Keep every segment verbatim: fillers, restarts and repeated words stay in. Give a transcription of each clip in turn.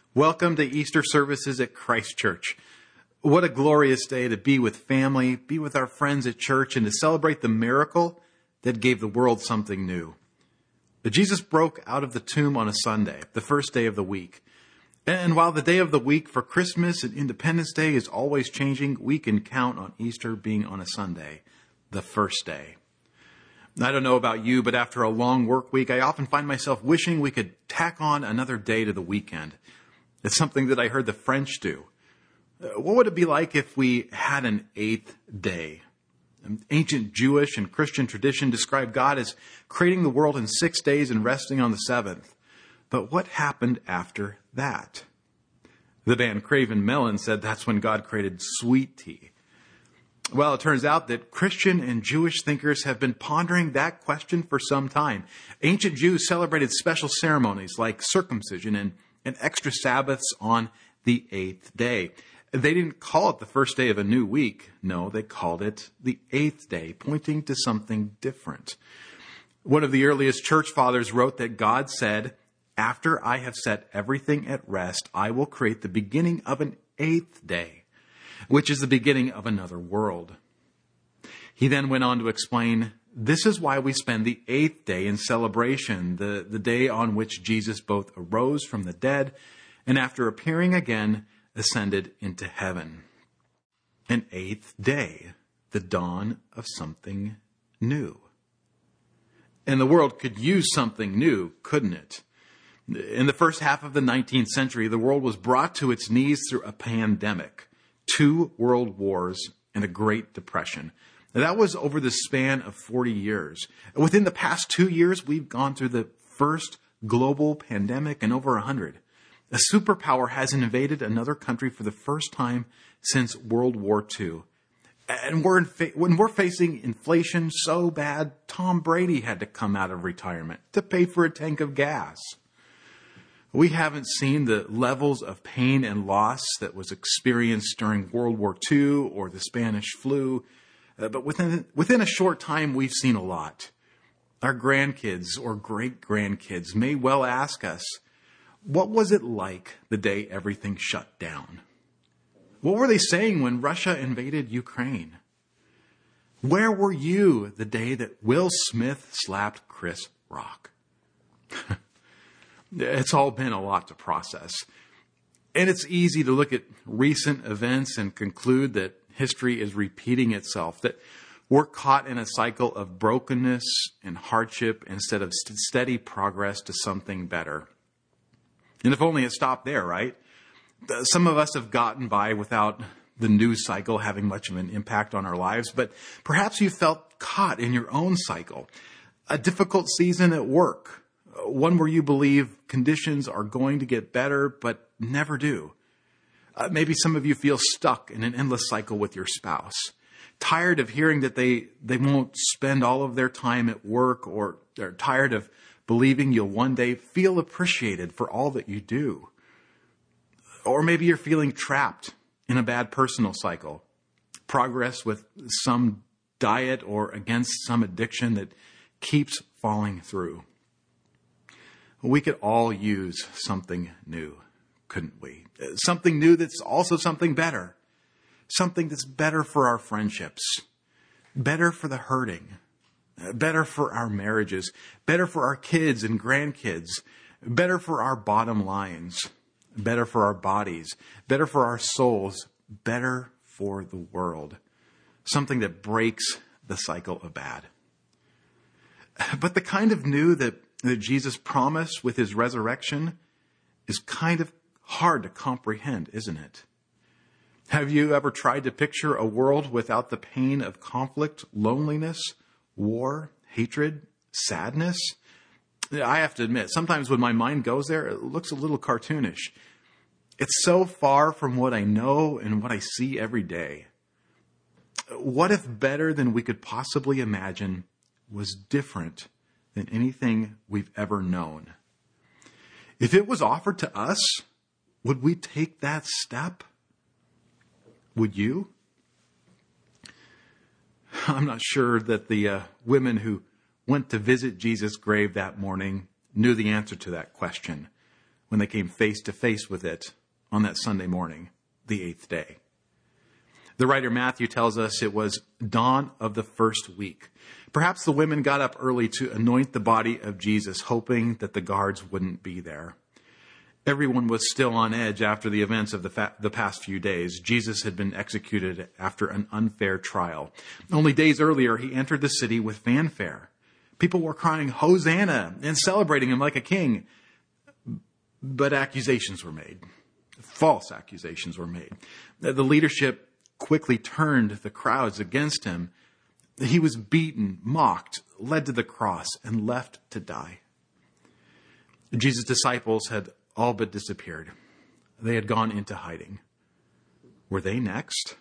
Welcome to Easter services at Christ Church. What a glorious day to be with family, be with our friends at church, and to celebrate the miracle that gave the world something new. But Jesus broke out of the tomb on a Sunday, the first day of the week. And while the day of the week for Christmas and Independence Day is always changing, we can count on Easter being on a Sunday, the first day. I don't know about you, but after a long work week, I often find myself wishing we could tack on another day to the weekend. It's something that I heard the French do. Uh, what would it be like if we had an eighth day? An ancient Jewish and Christian tradition described God as creating the world in six days and resting on the seventh. But what happened after that? The band Craven Melon said that's when God created sweet tea. Well, it turns out that Christian and Jewish thinkers have been pondering that question for some time. Ancient Jews celebrated special ceremonies like circumcision and and extra Sabbaths on the eighth day. They didn't call it the first day of a new week. No, they called it the eighth day, pointing to something different. One of the earliest church fathers wrote that God said, "After I have set everything at rest, I will create the beginning of an eighth day, which is the beginning of another world." He then went on to explain, this is why we spend the eighth day in celebration, the, the day on which Jesus both arose from the dead and after appearing again, ascended into heaven. An eighth day, the dawn of something new. And the world could use something new, couldn't it? In the first half of the nineteenth century, the world was brought to its knees through a pandemic, two world wars, and a Great Depression. Now, that was over the span of forty years. Within the past two years, we've gone through the first global pandemic in over one hundred. A superpower has invaded another country for the first time since World War Two. And we're in fa- when we're facing inflation so bad, Tom Brady had to come out of retirement to pay for a tank of gas. We haven't seen the levels of pain and loss that was experienced during World War Two or the Spanish flu. Uh, but within within a short time, we've seen a lot. Our grandkids or great-grandkids may well ask us, what was it like the day everything shut down? What were they saying when Russia invaded Ukraine? Where were you the day that Will Smith slapped Chris Rock? It's all been a lot to process. And it's easy to look at recent events and conclude that history is repeating itself, that we're caught in a cycle of brokenness and hardship instead of st- steady progress to something better. And if only it stopped there, right? Some of us have gotten by without the news cycle having much of an impact on our lives, but perhaps you felt caught in your own cycle. A difficult season at work, one where you believe conditions are going to get better, but never do. Uh, maybe some of you feel stuck in an endless cycle with your spouse, tired of hearing that they, they won't spend all of their time at work, or they're tired of believing you'll one day feel appreciated for all that you do. Or maybe you're feeling trapped in a bad personal cycle, progress with some diet or against some addiction that keeps falling through. We could all use something new, couldn't we? Something new that's also something better. Something that's better for our friendships, better for the hurting, better for our marriages, better for our kids and grandkids, better for our bottom lines, better for our bodies, better for our souls, better for the world. Something that breaks the cycle of bad. But the kind of new that, that Jesus promised with his resurrection is kind of hard to comprehend, isn't it? Have you ever tried to picture a world without the pain of conflict, loneliness, war, hatred, sadness? I have to admit, sometimes when my mind goes there, it looks a little cartoonish. It's so far from what I know and what I see every day. What if better than we could possibly imagine was different than anything we've ever known? If it was offered to us, would we take that step? Would you? I'm not sure that the uh, women who went to visit Jesus' grave that morning knew the answer to that question. when they came face to face with it on that Sunday morning, the eighth day. The writer Matthew tells us it was dawn of the first week. Perhaps the women got up early to anoint the body of Jesus, hoping that the guards wouldn't be there. Everyone was still on edge after the events of the, fa- the past few days. Jesus had been executed after an unfair trial. Only days earlier, he entered the city with fanfare. People were crying, "Hosanna," and celebrating him like a king. But accusations were made. False accusations were made. The leadership quickly turned the crowds against him. He was beaten, mocked, led to the cross, and left to die. Jesus' disciples had all but disappeared. They had gone into hiding. Were they next?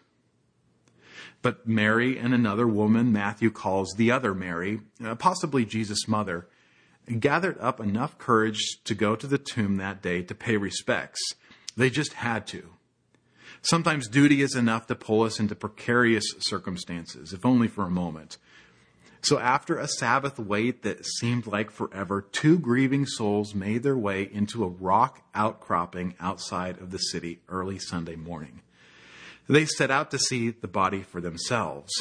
But Mary and another woman Matthew calls the other Mary, uh, possibly Jesus' mother, gathered up enough courage to go to the tomb that day to pay respects. They just had to. Sometimes duty is enough to pull us into precarious circumstances, if only for a moment. So after a Sabbath wait that seemed like forever, two grieving souls made their way into a rock outcropping outside of the city early Sunday morning. They set out to see the body for themselves.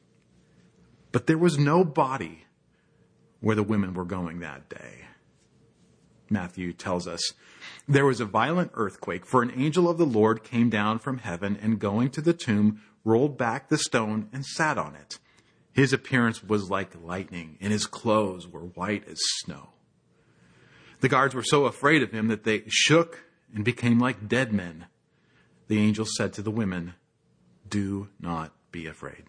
But there was no body where the women were going that day. Matthew tells us, there was a violent earthquake, for an angel of the Lord came down from heaven and going to the tomb, rolled back the stone and sat on it. His appearance was like lightning, and his clothes were white as snow. The guards were so afraid of him that they shook and became like dead men. The angel said to the women, "Do not be afraid."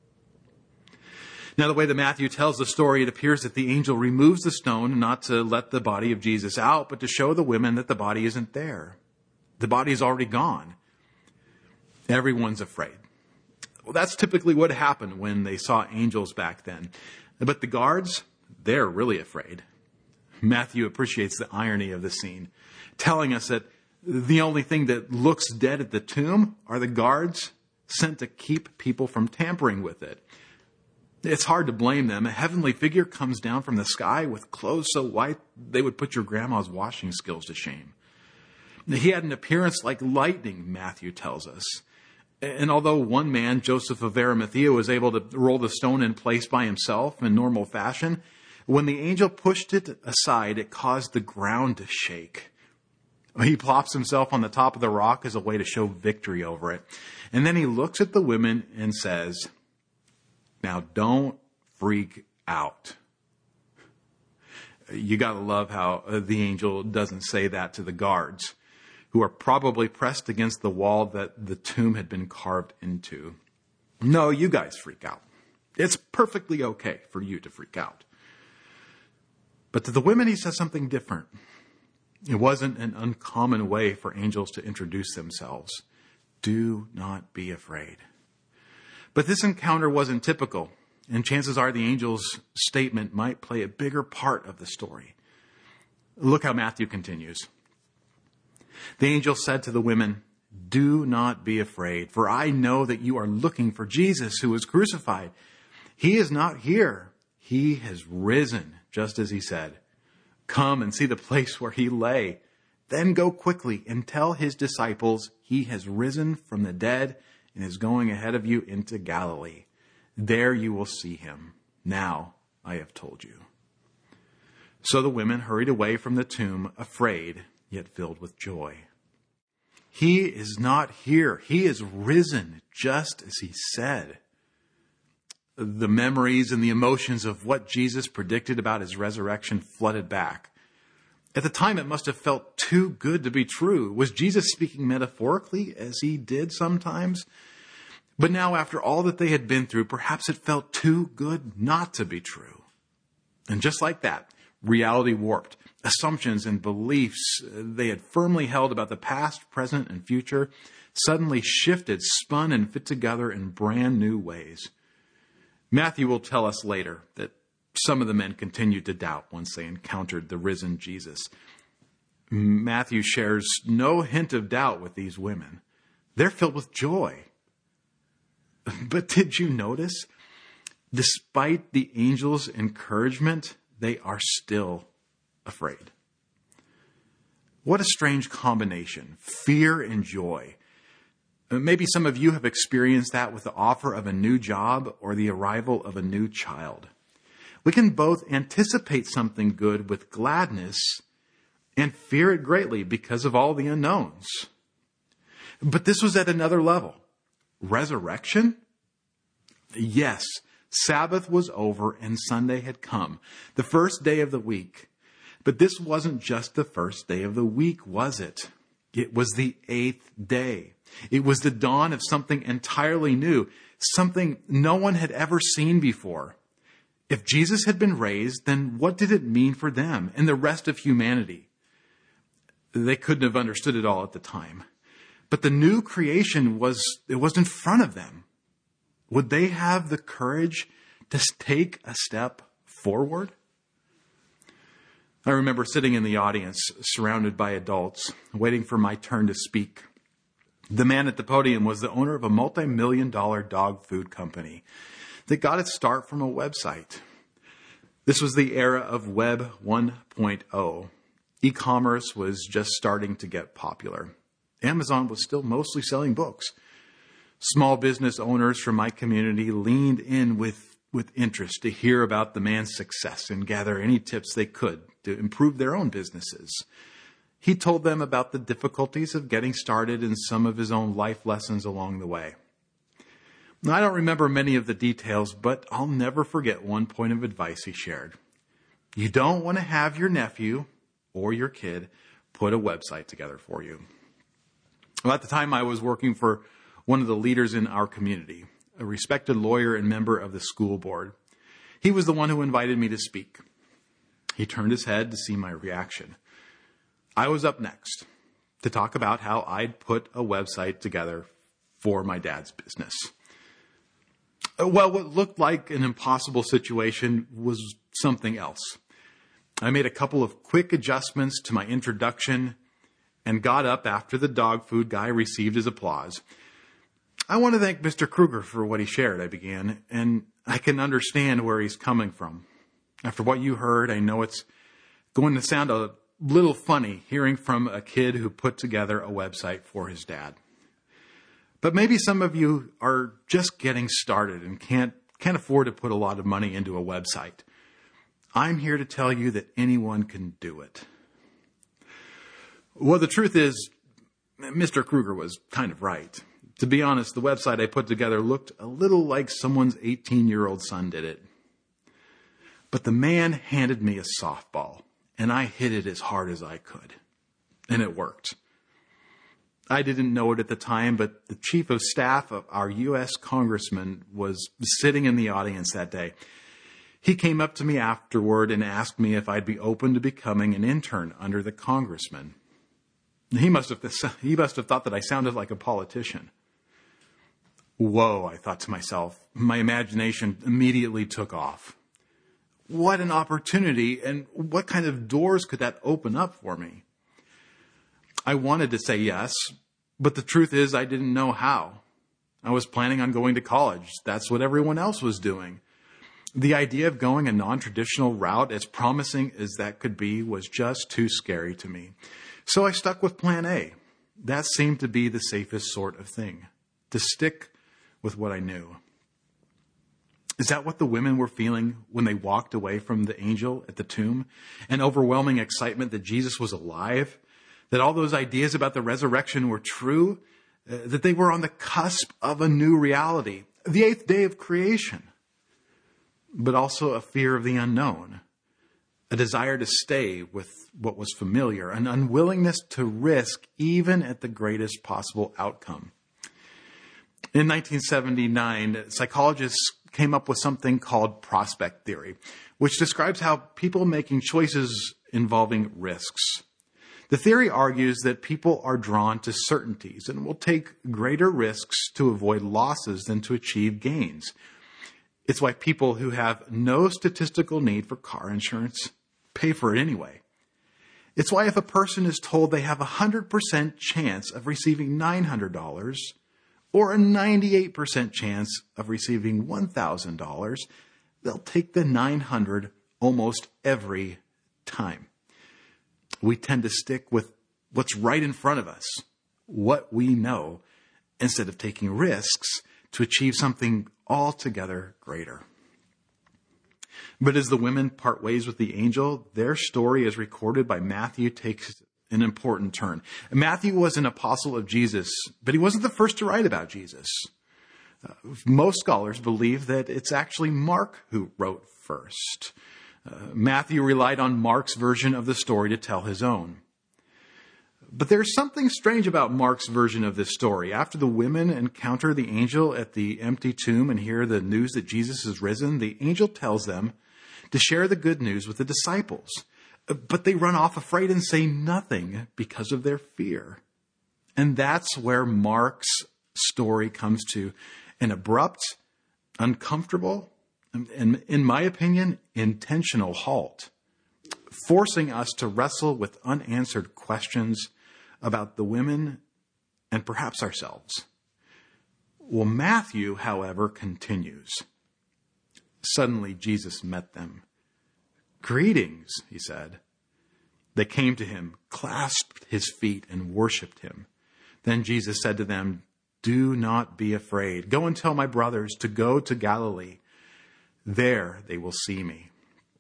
Now, the way that Matthew tells the story, it appears that the angel removes the stone not to let the body of Jesus out, but to show the women that the body isn't there. The body is already gone. Everyone's afraid. Well, that's typically what happened when they saw angels back then. But the guards, they're really afraid. Matthew appreciates the irony of the scene, telling us that the only thing that looks dead at the tomb are the guards sent to keep people from tampering with it. It's hard to blame them. A heavenly figure comes down from the sky with clothes so white they would put your grandma's washing skills to shame. He had an appearance like lightning, Matthew tells us. And although one man, Joseph of Arimathea, was able to roll the stone in place by himself in normal fashion, when the angel pushed it aside, it caused the ground to shake. He plops himself on the top of the rock as a way to show victory over it. And then he looks at the women and says, "Now don't freak out." You got to love how the angel doesn't say that to the guards, who are probably pressed against the wall that the tomb had been carved into. No, you guys freak out. It's perfectly okay for you to freak out. But to the women, he says something different. It wasn't an uncommon way for angels to introduce themselves. Do not be afraid. But this encounter wasn't typical, and chances are the angel's statement might play a bigger part of the story. Look how Matthew continues. The angel said to the women, "Do not be afraid, for I know that you are looking for Jesus who was crucified. He is not here. He has risen, just as he said. Come and see the place where he lay. Then go quickly and tell his disciples he has risen from the dead and is going ahead of you into Galilee. There you will see him. Now I have told you." So the women hurried away from the tomb, afraid, yet filled with joy. He is not here. He is risen, just as he said. The memories and the emotions of what Jesus predicted about his resurrection flooded back. At the time, it must have felt too good to be true. Was Jesus speaking metaphorically, as he did sometimes? But now, after all that they had been through, perhaps it felt too good not to be true. And just like that, reality warped. Assumptions and beliefs they had firmly held about the past, present, and future suddenly shifted, spun, and fit together in brand new ways. Matthew will tell us later that some of the men continued to doubt once they encountered the risen Jesus. Matthew shares no hint of doubt with these women. They're filled with joy. But did you notice? Despite the angel's encouragement, they are still afraid. What a strange combination, fear and joy. Maybe some of you have experienced that with the offer of a new job or the arrival of a new child. We can both anticipate something good with gladness and fear it greatly because of all the unknowns. But this was at another level. Resurrection? Yes, Sabbath was over and Sunday had come, the first day of the week. But this wasn't just the first day of the week, was it? It was the eighth day. It was the dawn of something entirely new, something no one had ever seen before. If Jesus had been raised, then what did it mean for them and the rest of humanity? They couldn't have understood it all at the time. But the new creation was, it was in front of them. Would they have the courage to take a step forward? I remember sitting in the audience, surrounded by adults, waiting for my turn to speak. The man at the podium was the owner of a multi-million dollar dog food company that got its start from a website. This was the era of Web one point oh. E-commerce was just starting to get popular. Amazon was still mostly selling books. Small business owners from my community leaned in with, with interest to hear about the man's success and gather any tips they could to improve their own businesses. He told them about the difficulties of getting started and some of his own life lessons along the way. Now, I don't remember many of the details, but I'll never forget one point of advice he shared. You don't want to have your nephew or your kid put a website together for you. Well, at the time, I was working for one of the leaders in our community, a respected lawyer and member of the school board. He was the one who invited me to speak. He turned his head to see my reaction. I was up next to talk about how I'd put a website together for my dad's business. Well, what looked like an impossible situation was something else. I made a couple of quick adjustments to my introduction and got up after the dog food guy received his applause. I want to thank Mister Kruger for what he shared, I began, and I can understand where he's coming from. After what you heard, I know it's going to sound a little funny hearing from a kid who put together a website for his dad. But maybe some of you are just getting started and can't can't afford to put a lot of money into a website. I'm here to tell you that anyone can do it. Well, the truth is, Mister Kruger was kind of right. To be honest, the website I put together looked a little like someone's eighteen-year-old son did it. But the man handed me a softball, and I hit it as hard as I could. And it worked. I didn't know it at the time, but the chief of staff of our U S congressman was sitting in the audience that day. He came up to me afterward and asked me if I'd be open to becoming an intern under the congressman. He must have, he must have thought that I sounded like a politician. Whoa, I thought to myself. My imagination immediately took off. What an opportunity, and what kind of doors could that open up for me? I wanted to say yes, but the truth is I didn't know how. I was planning on going to college. That's what everyone else was doing. The idea of going a non-traditional route, as promising as that could be, was just too scary to me. So I stuck with plan A. That seemed to be the safest sort of thing, to stick with what I knew. Is that what the women were feeling when they walked away from the angel at the tomb? An overwhelming excitement that Jesus was alive? That all those ideas about the resurrection were true? Uh, that they were on the cusp of a new reality? The eighth day of creation? But also a fear of the unknown. A desire to stay with what was familiar. An unwillingness to risk even at the greatest possible outcome. In nineteen seventy-nine, psychologists came up with something called prospect theory, which describes how people making choices involving risks. The theory argues that people are drawn to certainties and will take greater risks to avoid losses than to achieve gains. It's why people who have no statistical need for car insurance pay for it anyway. It's why if a person is told they have a one hundred percent chance of receiving nine hundred dollars or a ninety-eight percent chance of receiving one thousand dollars, they'll take the nine hundred almost every time. We tend to stick with what's right in front of us, what we know, instead of taking risks to achieve something altogether greater. But as the women part ways with the angel, their story as recorded by Matthew takes an important turn. Matthew was an apostle of Jesus, but he wasn't the first to write about Jesus. Uh, most scholars believe that it's actually Mark who wrote first. Uh, Matthew relied on Mark's version of the story to tell his own. But there's something strange about Mark's version of this story. After the women encounter the angel at the empty tomb and hear the news that Jesus is risen, the angel tells them to share the good news with the disciples. But they run off afraid and say nothing because of their fear. And that's where Mark's story comes to an abrupt, uncomfortable, and in my opinion, intentional halt, forcing us to wrestle with unanswered questions about the women and perhaps ourselves. Well, Matthew, however, continues. Suddenly, Jesus met them. "Greetings," he said. They came to him, clasped his feet, and worshipped him. Then Jesus said to them, "Do not be afraid. Go and tell my brothers to go to Galilee. There they will see me."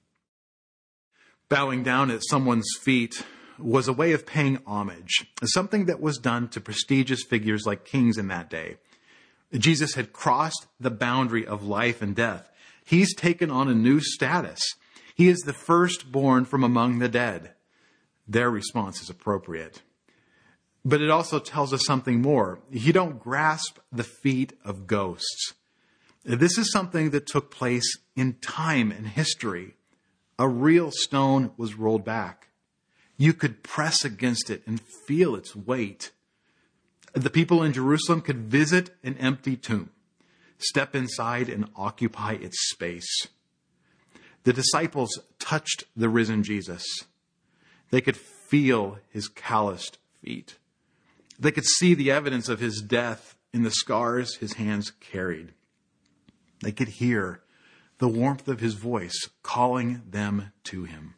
Bowing down at someone's feet was a way of paying homage, something that was done to prestigious figures like kings in that day. Jesus had crossed the boundary of life and death. He's taken on a new status. He is the firstborn from among the dead. Their response is appropriate. But it also tells us something more. You don't grasp the feet of ghosts. This is something that took place in time and history. A real stone was rolled back. You could press against it and feel its weight. The people in Jerusalem could visit an empty tomb, step inside and occupy its space. The disciples touched the risen Jesus. They could feel his calloused feet. They could see the evidence of his death in the scars his hands carried. They could hear the warmth of his voice calling them to him.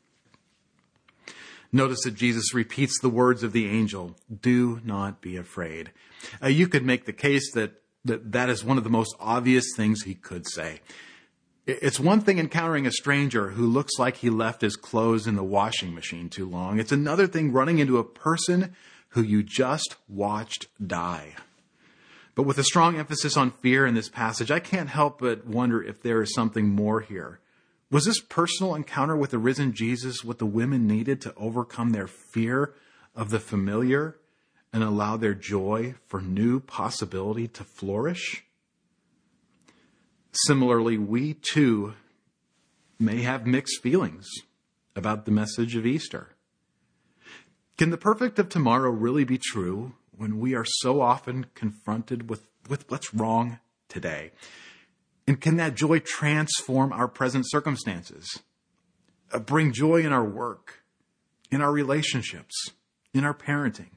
Notice that Jesus repeats the words of the angel, "Do not be afraid." Uh, you could make the case that, that that is one of the most obvious things he could say. It's one thing encountering a stranger who looks like he left his clothes in the washing machine too long. It's another thing running into a person who you just watched die. But with a strong emphasis on fear in this passage, I can't help but wonder if there is something more here. Was this personal encounter with the risen Jesus what the women needed to overcome their fear of the familiar and allow their joy for new possibility to flourish? Similarly, we too may have mixed feelings about the message of Easter. Can the perfect of tomorrow really be true when we are so often confronted with, with what's wrong today? And can that joy transform our present circumstances? Uh, bring joy in our work, in our relationships, in our parenting?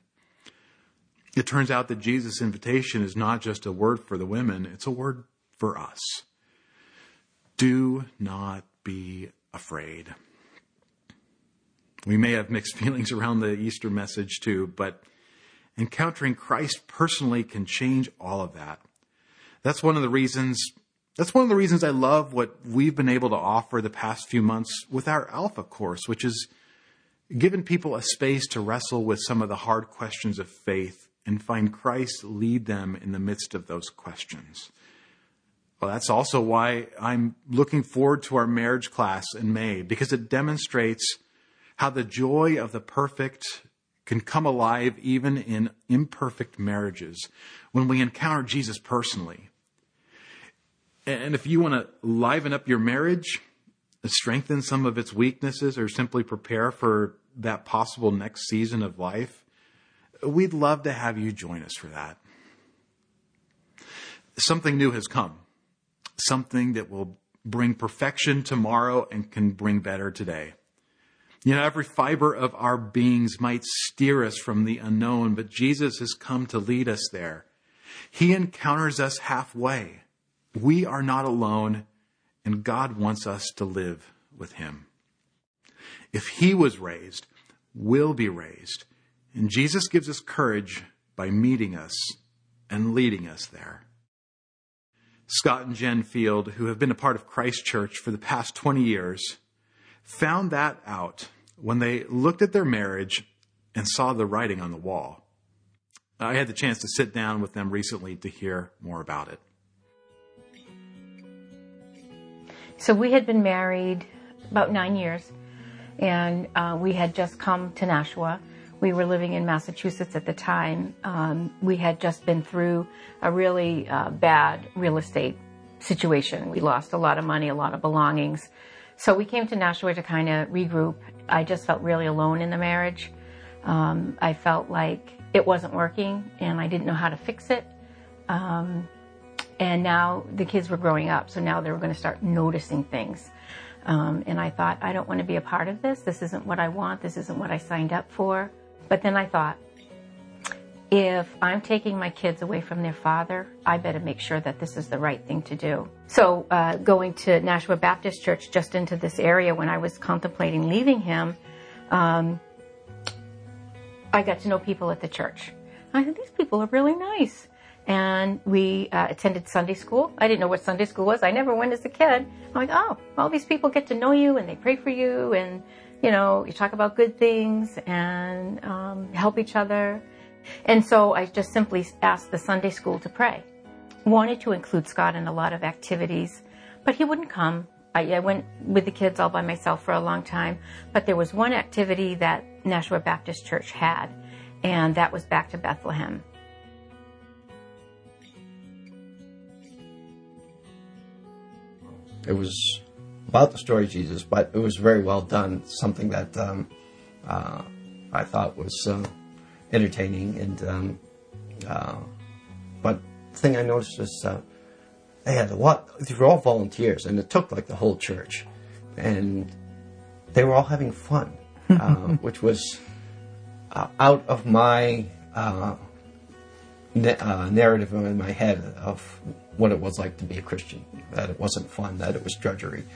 It turns out that Jesus' invitation is not just a word for the women, it's a word for us. Do not be afraid. We may have mixed feelings around the Easter message too, but encountering Christ personally can change all of that. That's one of the reasons, that's one of the reasons I love what we've been able to offer the past few months with our Alpha course, which is given people a space to wrestle with some of the hard questions of faith and find Christ lead them in the midst of those questions. Well, that's also why I'm looking forward to our marriage class in May, because it demonstrates how the joy of the perfect can come alive even in imperfect marriages when we encounter Jesus personally. And if you want to liven up your marriage, strengthen some of its weaknesses, or simply prepare for that possible next season of life, we'd love to have you join us for that. Something new has come. Something that will bring perfection tomorrow and can bring better today. You know, every fiber of our beings might steer us from the unknown, but Jesus has come to lead us there. He encounters us halfway. We are not alone, and God wants us to live with him. If he was raised, we'll be raised, And Jesus gives us courage by meeting us and leading us there. Scott and Jen Field, who have been a part of Christ Church for the past twenty years, found that out when they looked at their marriage and saw the writing on the wall. I had the chance to sit down with them recently to hear more about it. So we had been married about nine years, and uh, we had just come to Nashua. We were living in Massachusetts at the time. Um, we had just been through a really uh, bad real estate situation. We lost a lot of money, a lot of belongings. So we came to Nashua to kind of regroup. I just felt really alone in the marriage. Um, I felt like it wasn't working, and I didn't know how to fix it. Um, and now the kids were growing up, so now they were going to start noticing things. Um, and I thought, I don't want to be a part of this. This isn't what I want. This isn't what I signed up for. But then I thought, if I'm taking my kids away from their father, I better make sure that this is the right thing to do. So uh, going to Nashua Baptist Church, just into this area when I was contemplating leaving him, um, I got to know people at the church. I thought, these people are really nice. And we uh, attended Sunday school. I didn't know what Sunday school was. I never went as a kid. I'm like, oh, all these people get to know you, and they pray for you, and you know, you talk about good things and um, help each other. And so I just simply asked the Sunday school to pray. Wanted to include Scott in a lot of activities, but he wouldn't come. I, I went with the kids all by myself for a long time, but there was one activity that Nashua Baptist Church had, and that was back to Bethlehem. It was about the story of Jesus, but it was very well done. Something that um, uh, I thought was uh, entertaining, and um, uh, but the thing I noticed was uh, they had a lot. They were all volunteers, and it took like the whole church, and they were all having fun, uh, which was uh, out of my uh, na- uh, narrative in my head of what it was like to be a Christian. That it wasn't fun, that it was drudgery.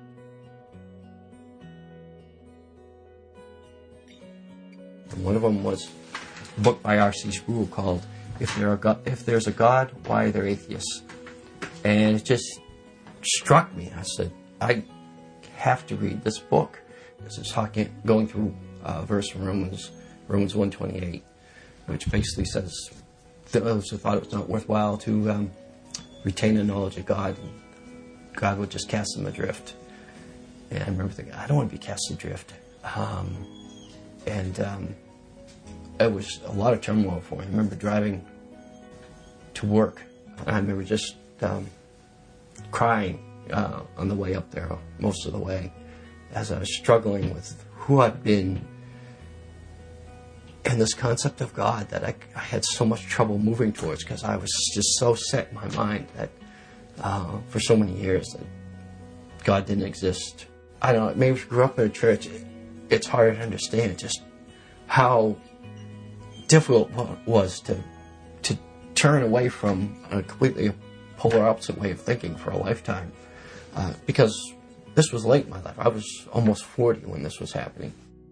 And one of them was a book by R C Sproul called If, there are God, if There's a God, Why Are There Atheists? And it just struck me. I said, I have to read this book. This is talking, going through a verse from Romans, Romans one twenty-eight, which basically says, those who thought it was not worthwhile to um, retain the knowledge of God, God would just cast them adrift. And I remember thinking, I don't want to be cast adrift. Um, and um, it was a lot of turmoil for me. I remember driving to work, and I remember just um, crying uh, on the way up there, most of the way, as I was struggling with who I've been and this concept of God that I, I had so much trouble moving towards, because I was just so set in my mind that uh, for so many years that God didn't exist. I don't know, maybe if you grew up in a church, it, it's hard to understand just how difficult it was to to turn away from a completely polar opposite way of thinking for a lifetime. Uh, because this was late in my life. I was almost forty when this was happening.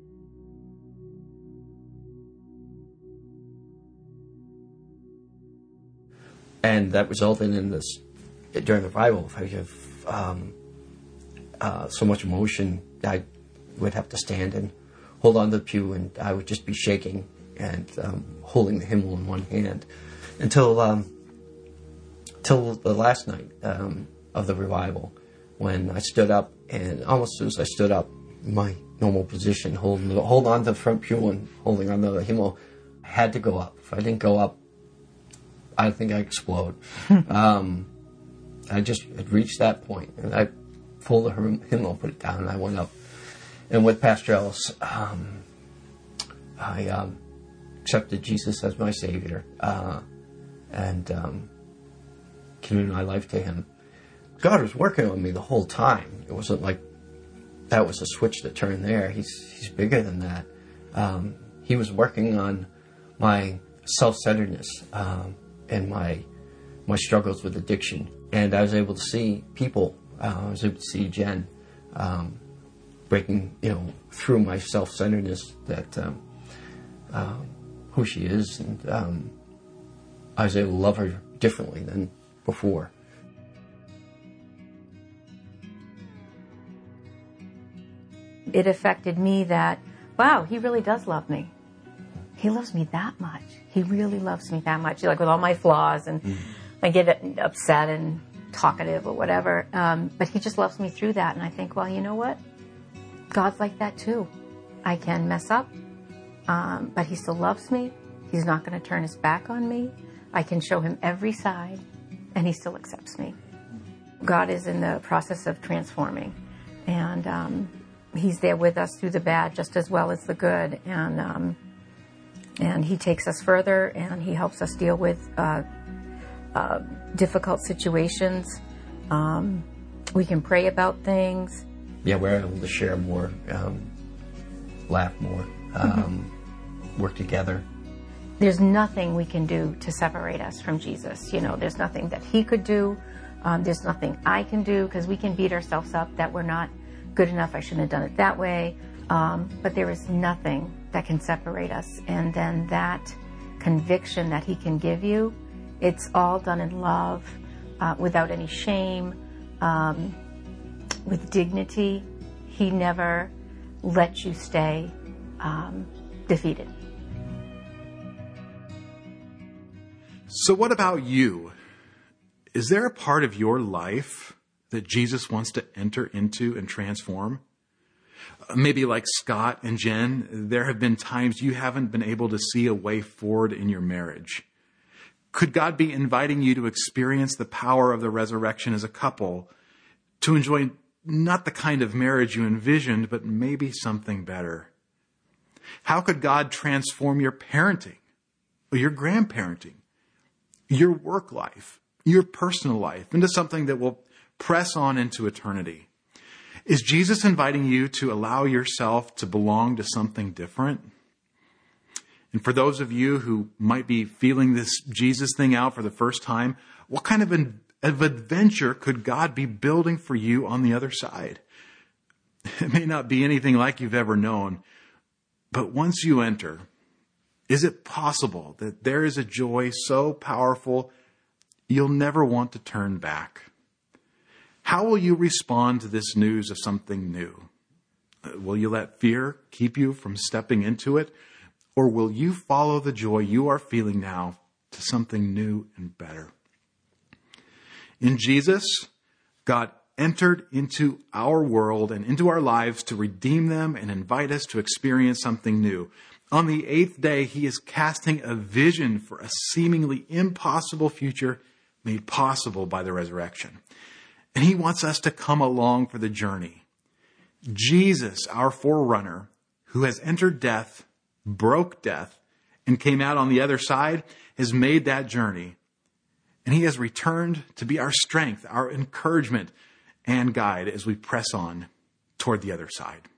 And that resulted in this, during the revival, I have um, uh, so much emotion, I would have to stand and hold on to the pew, and I would just be shaking and um, holding the hymnal in one hand until um, till the last night um, of the revival, when I stood up, and almost as soon as I stood up, my normal position, holding the, hold on to the front pew and holding on to the hymnal, I had to go up. If I didn't go up, I think I'd explode. um, I just had reached that point, and I pulled the hymnal, put it down, and I went up. And with Pastor Ellis, um, I um, accepted Jesus as my Savior uh, and um, committed my life to Him. God was working on me the whole time. It wasn't like that was a switch that turned there. He's He's bigger than that. Um, he was working on my self-centeredness um, and my my struggles with addiction. And I was able to see people. Uh, I was able to see Jen um, breaking, you know, through my self-centeredness that um, uh, who she is, and um, I was able to love her differently than before. It affected me that, wow, he really does love me. He loves me that much. He really loves me that much. Like with all my flaws, and mm. I get upset and talkative or whatever. Um, but he just loves me through that. And I think, well, you know what? God's like that too. I can mess up, um, but he still loves me. He's not going to turn his back on me. I can show him every side, and he still accepts me. God is in the process of transforming, and um, he's there with us through the bad just as well as the good. And um, and he takes us further, and he helps us deal with uh, uh, difficult situations. Um, we can pray about things. Yeah, we're able to share more, um, laugh more, um, mm-hmm. work together. There's nothing we can do to separate us from Jesus. You know, there's nothing that he could do. Um, there's nothing I can do, because we can beat ourselves up that we're not good enough. I shouldn't have done it that way. Um, but there is nothing that can separate us. And then that conviction that he can give you, it's all done in love, uh, without any shame, um, with dignity. He never lets you stay um, defeated. So what about you? Is there a part of your life that Jesus wants to enter into and transform? Maybe like Scott and Jen, there have been times you haven't been able to see a way forward in your marriage. Could God be inviting you to experience the power of the resurrection as a couple, to enjoy not the kind of marriage you envisioned, but maybe something better? How could God transform your parenting, or your grandparenting, your work life, your personal life into something that will press on into eternity? Is Jesus inviting you to allow yourself to belong to something different? And for those of you who might be feeling this Jesus thing out for the first time, what kind of an of adventure could God be building for you on the other side? It may not be anything like you've ever known, but once you enter, is it possible that there is a joy so powerful you'll never want to turn back? How will you respond to this news of something new? Will you let fear keep you from stepping into it? Or will you follow the joy you are feeling now to something new and better? In Jesus, God entered into our world and into our lives to redeem them and invite us to experience something new. On the eighth day, he is casting a vision for a seemingly impossible future made possible by the resurrection. And he wants us to come along for the journey. Jesus, our forerunner, who has entered death, broke death, and came out on the other side, has made that journey. And he has returned to be our strength, our encouragement, and guide as we press on toward the other side.